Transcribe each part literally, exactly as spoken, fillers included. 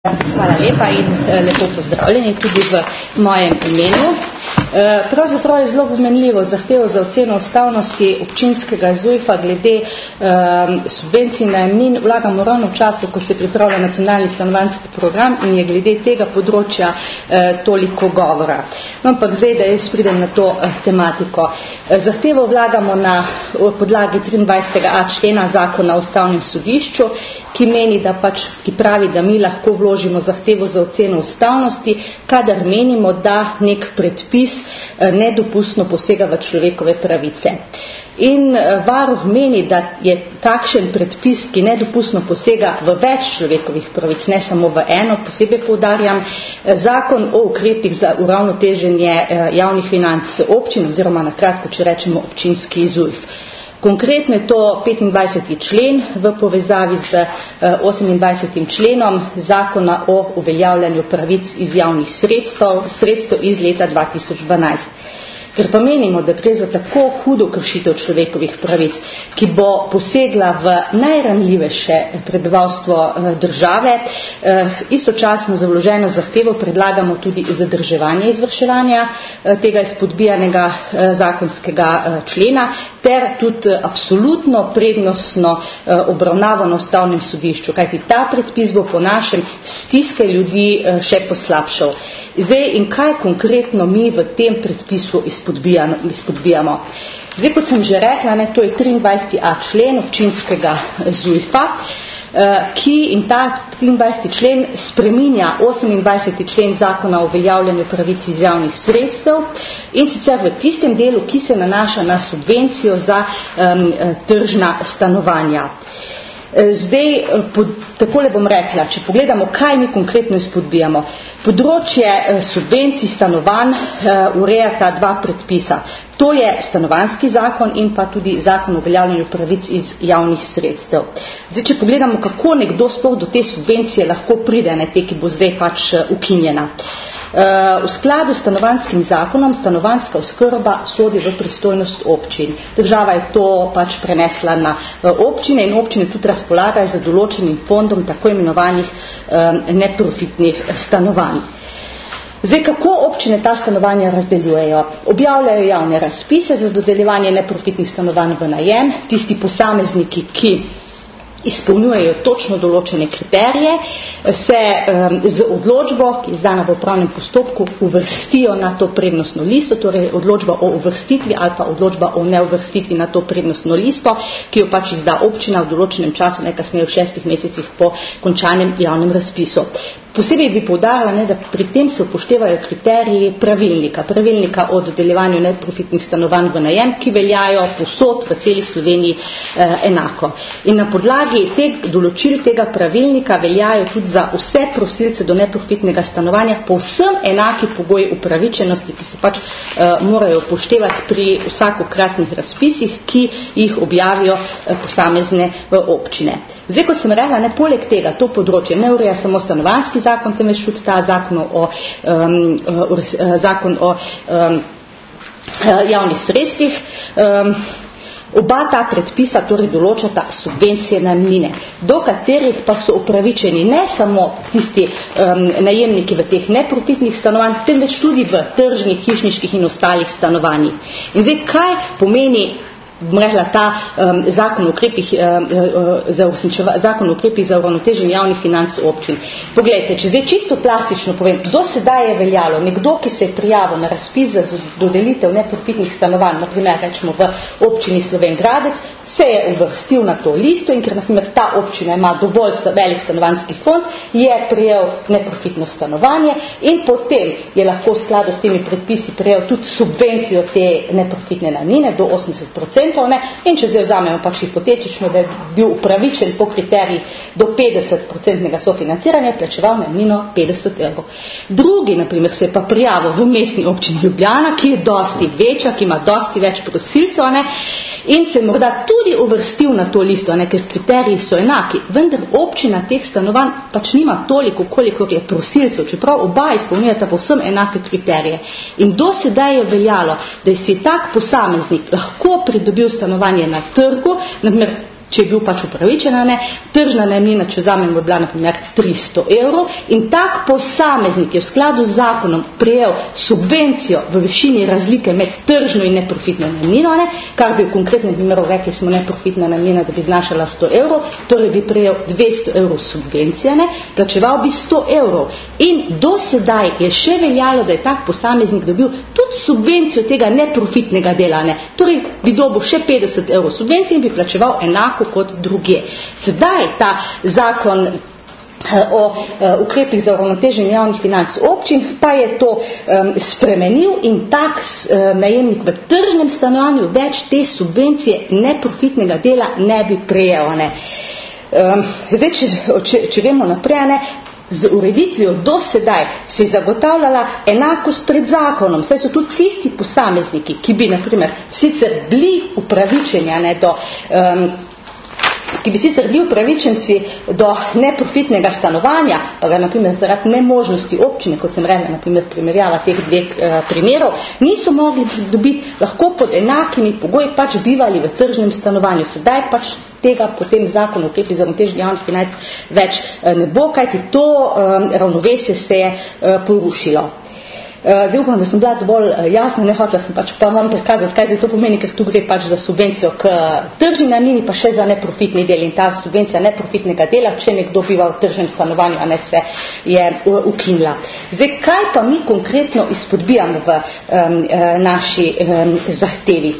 Hvala lepa in lepo pozdravljeni tudi v mojem imenu. Pravzaprav je zelo pomenljivo zahtevo za oceno ustavnosti občinskega ZUJF-a glede subvencij najemnin vlagamo ravno v času, ko se pripravlja nacionalni stanovanjski program in je glede tega področja toliko govora. No, ampak zdaj, da jaz pridem na to tematiko. Zahtevo vlagamo na podlagi triindvajsetega a člena Zakona o ustavnem sodišču, ki meni, da pač, ki pravi, da mi lahko vložimo zahtevo za oceno ustavnosti, kadar menimo, da nek predpis nedopustno posega v človekove pravice. In varuh meni, da je takšen predpis, ki nedopustno posega v več človekovih pravic, ne samo v eno, posebej poudarjam, Zakon o ukrepih za uravnoteženje javnih financ občin, oziroma na kratko, če rečemo občinski ZUJF. Konkretno je to petindvajseti člen v povezavi z osemindvajsetim členom Zakona o uveljavljanju pravic iz javnih sredstev, sredstev iz leta dva tisoč dvanajst. Ker pa menimo, da gre za tako hudo kršitev človekovih pravic, ki bo posegla v najranljivejše prebivalstvo države, istočasno za vloženo zahtevo predlagamo tudi zadrževanje izvrševanja tega izpodbijanega zakonskega člena, ter tudi absolutno prednostno obravnavo na ustavnem sodišču, kajti ta predpis bo po našem stiske ljudi še poslabšal. Zdaj, in kaj konkretno mi v tem predpisu izpodbijamo? Zdaj, kot sem že rekla, ne, to je triindvajseti a člen občinskega ZUJF-a, ki in ta triindvajseti člen spreminja osemindvajseti člen Zakona o uveljavljanju pravic iz javnih sredstev in sicer v tistem delu, ki se nanaša na subvencijo za um, tržna stanovanja. Zdaj, pod, takole bom rekla, če pogledamo, kaj mi konkretno izpodbijamo. Področje subvencij stanovanj urejata dva predpisa. To je stanovanjski zakon in pa tudi Zakon o uveljavljanju pravic iz javnih sredstev. Zdaj, če pogledamo, kako nekdo sploh do te subvencije lahko pride, ne te, ki bo zdaj pač ukinjena. V skladu s stanovanjskim zakonom stanovanjska oskrba sodi v pristojnost občin. Država je to pač prenesla na občine in občine tudi razpolagajo za določenim fondom tako imenovanih neprofitnih stanovanj. Zdaj, kako občine ta stanovanja razdeljujejo? Objavljajo javne razpise za dodeljevanje neprofitnih stanovanj v najem, tisti posamezniki, ki izpolnjujejo točno določene kriterije, se um, z odločbo, ki je izdana v upravnem postopku, uvrstijo na to prednostno listo, torej odločba o uvrstitvi ali pa odločba o neuvrstitvi na to prednostno listo, ki jo pač izda občina v določenem času, najkasneje v šestih mesecih po končanem javnem razpisu. Posebej bi poudarila, ne, da pri tem se upoštevajo kriteriji pravilnika, pravilnika o dodeljevanju neprofitnih stanovanj v najem, ki veljajo povsod v celi Sloveniji eh, enako. In na podlagi teh določil tega pravilnika veljajo tudi za vse prosilce do neprofitnega stanovanja povsem enaki pogoji upravičenosti, ki se pač eh, morajo upoštevati pri vsakokratnih razpisih, ki jih objavijo eh, posamezne eh, občine. Zdaj, kot sem rekla, ne, poleg tega to področje ne ureja samo stanovanjski zakon, temveč tudi ta zakon o, um, o, zakon o um, javnih sredstvih. Um, oba ta predpisa torej določata subvencije najemnine, do katerih pa so upravičeni ne samo tisti um, najemniki v teh neprofitnih stanovanj, temveč tudi v tržnih, hišniških in ostalih stanovanjih. In zdaj, kaj pomeni mrehla ta um, zakon o ukrepih um, za zakon o ukrepih za uravnoteženje javnih financ občin. Poglejte, če zdaj čisto plastično povem, do sedaj je veljalo nekdo, ki se je prijavil na razpis za dodelitev neprofitnih stanovanj, na primer rečemo v občini Slovenj Gradec, se je uvrstil na to listo in ker na primer ta občina ima dovolj velik stanovanjski fond, je prijel neprofitno stanovanje in potem je lahko v skladu s temi predpisi prijel tudi subvencijo te neprofitne najemnine do osemdeset procentov, ne? In če zdaj vzamemo pač hipotetično, da je bil upravičen po kriterijih do petdeset procentnega sofinanciranja, plačeval najemnino petdeset evrov. Drugi, na primer, se je pa prijavil v mestni občini Ljubljana, ki je dosti večja, ki ima dosti več prosilcev, ne? In se morda tudi uvrstil na to listo, ne, ker kriteriji so enaki, vendar občina teh stanovanj pač nima toliko, koliko je prosilcev, čeprav oba izpolnjujeta povsem enake kriterije. In do sedaj je veljalo, da si tak posameznik lahko pridobil stanovanje na trgu, na primer če je bil pač upravičena, ne, tržna najemnina, če vzamemo, je bila na primer tristo evrov in tak posameznik je v skladu z zakonom prejel subvencijo v višini razlike med tržno in neprofitno najemnino, ne, kar bi v konkretnem primeru rekli smo neprofitna najemnina, da bi znašala sto evrov, torej bi prejel dvesto evrov subvencije, ne, plačeval bi sto evrov in do sedaj je še veljalo, da je tak posameznik dobil tudi subvencijo tega neprofitnega dela, ne, torej bi dobil še petdeset evrov subvencije in bi plačeval enako kot druge. Sedaj ta zakon o ukrepih za uravnoteženje javnih financ občin pa je to um, spremenil in tak um, najemnik v tržnem stanovanju več te subvencije neprofitnega dela ne bi prejel. Ne. Um, zdaj, če, če, če gremo naprej, ne, z ureditvijo do sedaj se je zagotavljala enakost pred zakonom, saj so tudi tisti posamezniki, ki bi, na primer, sicer bili upravičeni, ne, do um, ki bi sicer bili upravičenci do neprofitnega stanovanja, pa ga, na primer, zaradi nemožnosti občine, kot sem rekla, na primer, primerjava teh dveh uh, primerov, niso mogli dobiti, lahko pod enakimi pogoji pač bivali v tržnem stanovanju. Sedaj pač tega po tem zakonu ukrepi za uravnoteženje javnih financ več uh, ne bo, kajti to um, ravnovesje se je uh, porušilo. Zdaj upam, da sem bila dovolj jasna, ne hotela sem pač pa vam prikazati, kaj zdaj to pomeni, ker tu gre pač za subvencijo k tržni najemnini, pa še za neprofitni del in ta subvencija neprofitnega dela, če nekdo biva v tržnem stanovanju, a ne se je ukinila. Zdaj, kaj pa mi konkretno izpodbijamo v um, naši um, zahtevi?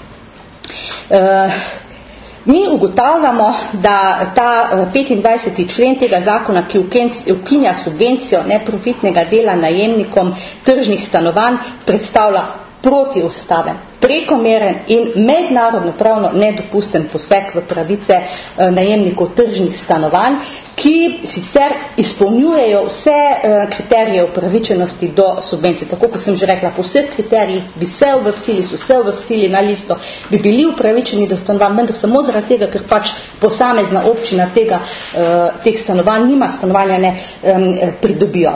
Uh, Mi ugotavljamo, da ta petindvajseti člen tega zakona, ki ukinja subvencijo neprofitnega dela najemnikom tržnih stanovanj, predstavlja protiustaven, prekomeren in mednarodno pravno nedopusten poseg v pravice najemnikov tržnih stanovanj, ki sicer izpolnjujejo vse kriterije upravičenosti do subvencij. Tako kot sem že rekla, po vseh kriterijih bi se uvrstili, so se uvrstili na listo, bi bili upravičeni do stanovanj, vendar samo zaradi tega, ker pač posamezna občina tega, teh stanovanj nima, stanovanja ne pridobijo.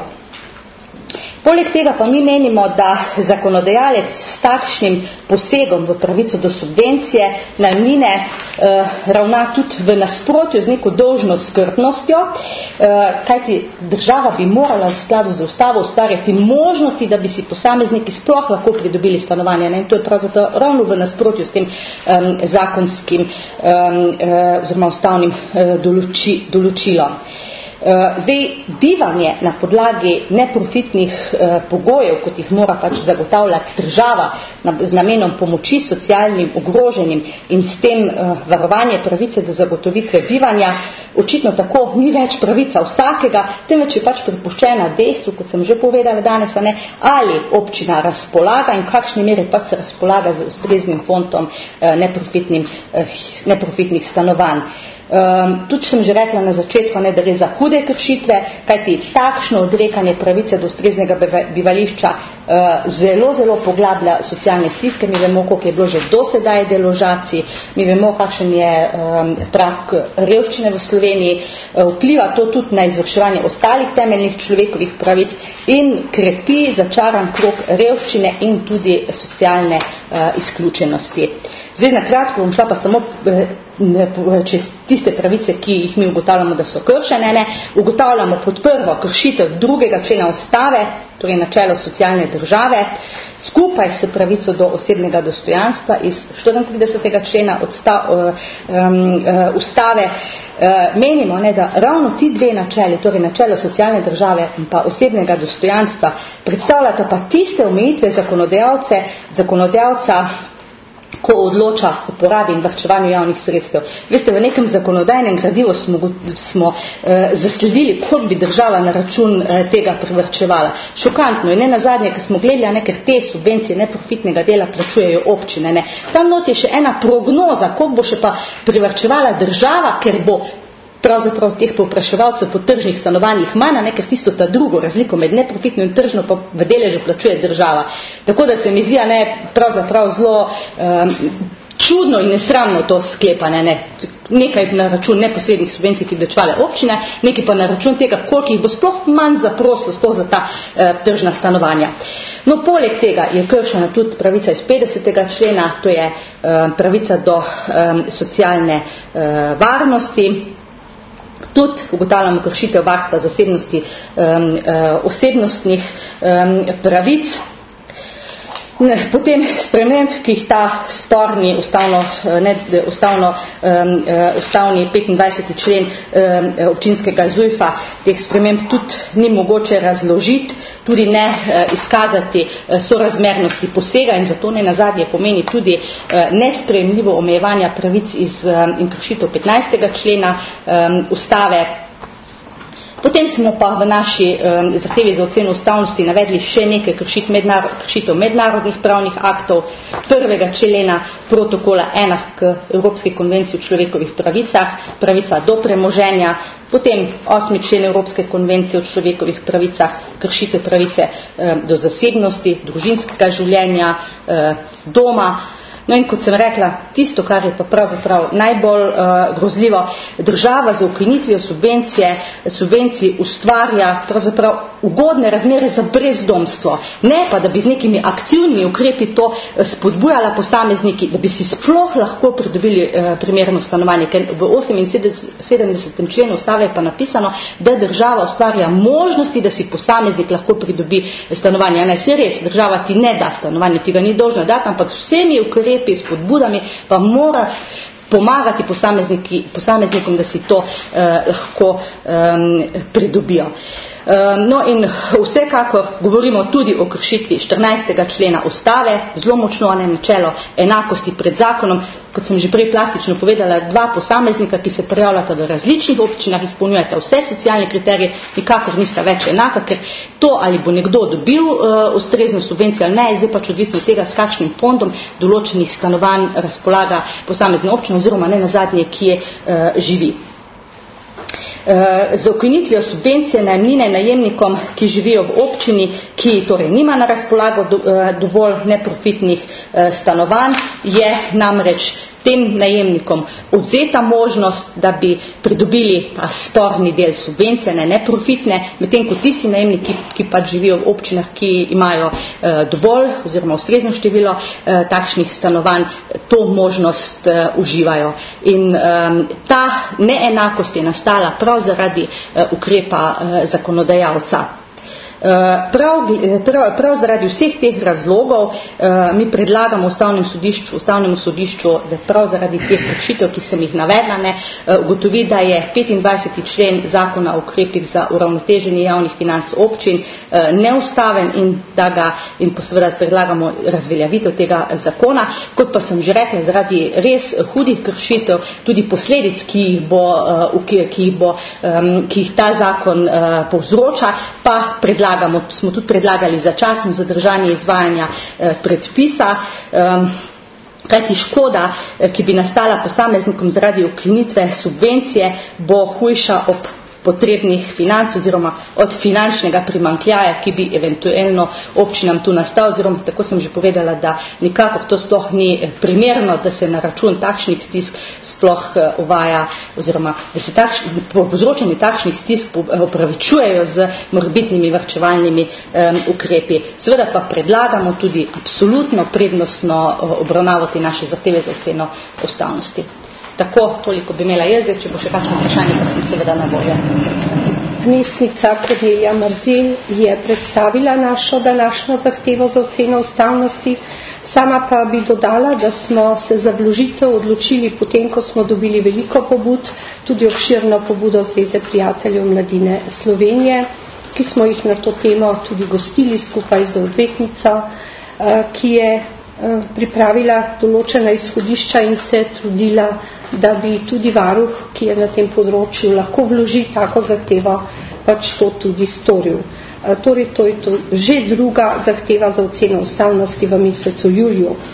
Poleg tega pa mi menimo, da zakonodajalec s takšnim posegom v pravico do subvencije najemnine eh, ravna tudi v nasprotju z neko dolžno skrbnostjo, eh, kajti država bi morala v skladu z ustavo ustvarjati možnosti, da bi si posamezniki sploh lahko pridobili stanovanje. Ne? In to je pravzaprav ravno v nasprotju s tem um, zakonskim um, uh, oziroma ustavnim uh, določi, določilom. Zdaj, bivanje na podlagi neprofitnih eh, pogojev, kot jih mora pač zagotavljati država na, z namenom pomoči socialnim ogroženim in s tem eh, varovanje pravice do zagotovitve bivanja, očitno tako ni več pravica vsakega, temveč je pač prepuščena dejstvu, kot sem že povedala danes, ne, ali občina razpolaga in v kakšni meri pa se razpolaga z ustreznim fondom eh, neprofitnim, eh, neprofitnih stanovanj. Um, tudi sem že rekla na začetku, ne, da gre za hude kršitve, kajti takšno odrekanje pravice do ustreznega bivališča uh, zelo, zelo poglablja socialne stiske. Mi vemo, koliko je bilo že do sedaj deložacij, mi vemo, kakšen je um, prag revščine v Sloveniji, uh, vpliva to tudi na izvrševanje ostalih temeljnih človekovih pravic in krepi začaran krog revščine in tudi socialne uh, izključenosti. Zdaj, na kratko bom šla pa samo čez tiste pravice, ki jih mi ugotavljamo, da so kršene. Ne? Ugotavljamo pod prvo kršitev drugega člena ustave, torej načelo socialne države, skupaj s pravico do osebnega dostojanstva iz štiriintridesetega člena odsta, um, um, ustave. Uh, menimo, ne, da ravno ti dve načeli, torej načelo socialne države in pa osebnega dostojanstva, predstavljata pa tiste omejitve zakonodajalce, zakonodajalca, ko odloča o porabi in varčevanju javnih sredstev. Veste, v nekem zakonodajnem gradivu smo, smo eh, zasledili, koliko bi država na račun eh, tega privarčevala. Šokantno je, ne nazadnje, ker smo gledali, ne, ker te subvencije neprofitnega dela plačujejo občine. Ne. Tam not je še ena prognoza, koliko bo še pa privarčevala država, ker bo pravzaprav teh povpraševalcev po tržnih stanovanjih manj, ne, ker tisto ta drugo razliko med neprofitno in tržno pa v deležu plačuje država. Tako da se mi zdi, ne, pravzaprav zelo um, čudno in nesramno to sklepanje, ne. Nekaj na račun neposrednih subvencij, ki dočvale občine, nekaj pa na račun tega, koliko jih bo sploh manj zaprosilo, sploh za ta eh, tržna stanovanja. No, poleg tega je kršena tudi pravica iz petdesetega člena, to je eh, pravica do eh, socialne eh, varnosti. Tudi ugotavljamo kršitev varstva zasebnosti um, uh, osebnostnih um, pravic. Potem sprememb, ki jih ta sporni ustavno, ne, ustavno, um, ustavni petindvajseti člen um, občinskega zujfa, teh sprememb tudi ni mogoče razložiti, tudi ne uh, izkazati uh, sorazmernosti posega in zato ne nazadnje pomeni tudi uh, nesprejemljivo omejevanja pravic iz um, in kršitev petnajstega člena um, ustave. Potem smo pa v naši um, zahtevi za oceno ustavnosti navedli še nekaj kršitev mednarod, kršitev mednarodnih pravnih aktov, prvega člena protokola ena k Evropski konvenciji o človekovih pravicah, pravica do premoženja, potem osmi člen Evropske konvencije o človekovih pravicah, kršitev pravice um, do zasebnosti, družinskega življenja, uh, doma. No in kot sem rekla, tisto, kar je pa pravzaprav najbolj uh, grozljivo, država za ukinitvijo subvencije, subvencij ustvarja pravzaprav ugodne razmere za brezdomstvo. Ne pa, da bi z nekimi aktivnimi ukrepi to spodbujala posamezniki, da bi si sploh lahko pridobili uh, primerno stanovanje. Ker v oseminsedemdesetem členu ustave je pa napisano, da država ustvarja možnosti, da si posameznik lahko pridobi stanovanje. Ne, se res, država ti ne da stanovanje, ti ga ni dolžna dati, ampak s vsemi ukrepi s podbudami pa mora pomagati posameznikom, da si to eh, lahko eh, pridobijo. No in vsekakor govorimo tudi o kršitvi štirinajstega člena ustave, zelo močno načelo enakosti pred zakonom. Kot sem že prej plastično povedala, dva posameznika, ki se prijavljata v različnih občinah, izpolnjujeta vse socialne kriterije, nikakor nista več enaka, ker to, ali bo nekdo dobil uh, ustrezno subvencijo ali ne, je zdaj pač odvisno od tega, s kakšnim fondom določenih stanovanj razpolaga posamezna občina oziroma ne nazadnje, kje uh, živi. Z ukinitvijo subvencije najemnine najemnikom, ki živijo v občini, ki torej nima na razpolago dovolj neprofitnih stanovanj, je namreč tem najemnikom odzeta možnost, da bi pridobili ta sporni del subvencije, ne neprofitne, medtem ko tisti najemniki, ki pa živijo v občinah, ki imajo eh, dovolj oziroma ustrezno število eh, takšnih stanovanj, to možnost eh, uživajo. In eh, ta neenakost je nastala prav zaradi eh, ukrepa eh, zakonodajalca. Prav, prav, prav zaradi vseh teh razlogov mi predlagamo ustavnemu sodišču, ustavnemu sodišču, da prav zaradi teh kršitev, ki sem jih navedla, ne, ugotovi, da je petindvajseti člen zakona o ukrepih za uravnoteženje javnih financ občin neustaven in da ga in pa seveda predlagamo razveljavitev tega zakona. Kot pa sem že rekla, zaradi res hudih kršitev, tudi posledic, ki jih bo, ki jih, bo, ki jih ta zakon povzroča, pa predlagamo smo tudi predlagali začasno zadržanje izvajanja eh, predpisa, eh, kajti škoda, eh, ki bi nastala posameznikom zaradi ukinitve subvencije, bo hujša ob potrebnih financ oziroma od finančnega primanjkljaja, ki bi eventualno občinam tu nastal, oziroma tako sem že povedala, da nikakor to sploh ni primerno, da se na račun takšnih stisk sploh uvaja, oziroma da se takšni, povzročeni takšnih stisk opravičujejo z morebitnimi varčevalnimi um, ukrepi. Seveda pa predlagamo tudi absolutno prednostno obravnavo te naše zahteve za oceno ustavnosti. Tako, toliko bi imela jaz, če bo še kakšno vprašanje, pa sem seveda na voljo. Namestnica Kornelija Mrzin je predstavila našo današnjo zahtevo za oceno ustavnosti. Sama pa bi dodala, da smo se za vložitev odločili potem, ko smo dobili veliko pobud, tudi obširno pobudo Zveze prijateljev mladine Slovenije, ki smo jih na to temo tudi gostili skupaj z odvetnico, ki je pripravila določena izhodišča in se trudila, da bi tudi varuh, ki je na tem področju lahko vloži tako zahtevo, pač to tudi storil. Torej, to je to že druga zahteva za oceno ustavnosti v mesecu juliju.